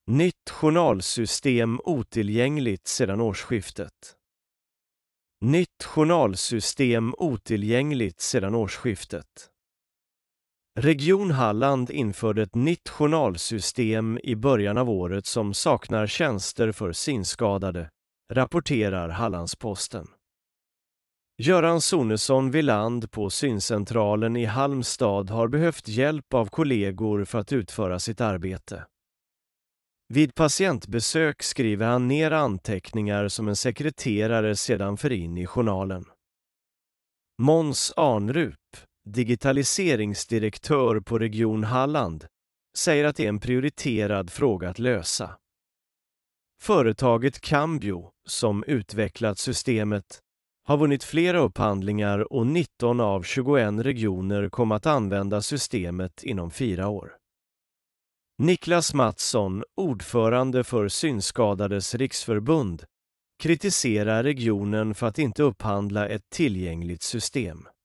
Nytt journalsystem otillgängligt sedan årsskiftet. Nytt journalsystem otillgängligt sedan årsskiftet. Region Halland införde ett nytt journalsystem i början av året som saknar tjänster för synskadade, rapporterar Hallandsposten. Göran Sonesson Viland på syncentralen i Halmstad har behövt hjälp av kollegor för att utföra sitt arbete. Vid patientbesök skriver han ner anteckningar som en sekreterare sedan för in i journalen. Måns Arnrup, digitaliseringsdirektör på Region Halland, säger att det är en prioriterad fråga att lösa. Företaget Cambio, som utvecklat systemet, har vunnit flera upphandlingar och 19 av 21 regioner kommer att använda systemet inom 4 år. Niklas Mattsson, ordförande för Synskadades riksförbund, kritiserar regionen för att inte upphandla ett tillgängligt system.